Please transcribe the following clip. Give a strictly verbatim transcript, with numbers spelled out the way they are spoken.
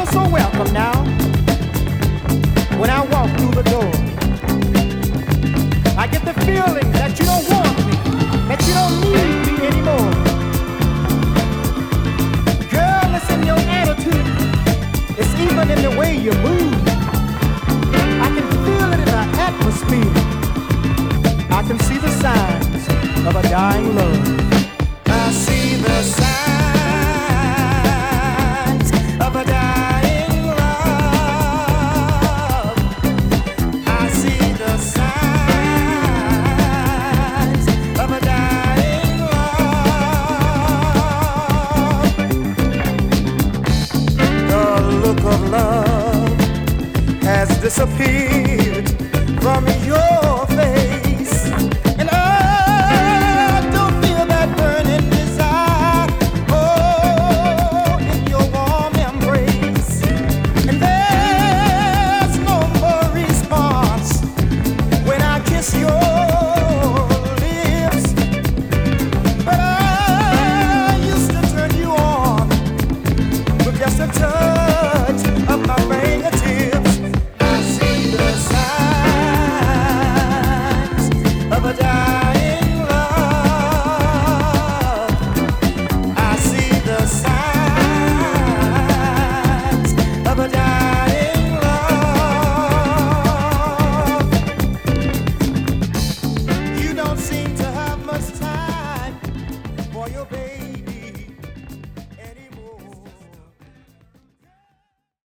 so welcome now. When I walk through the door, I get the feeling that you don't want me, that you don't need me anymore. Girl, it's in your attitude, it's even in the way you move. I can feel it in the atmosphere. I can see the signs of a dying love. I see the signs of a dying love. I see the signs of a dying love. The look of love has disappeared.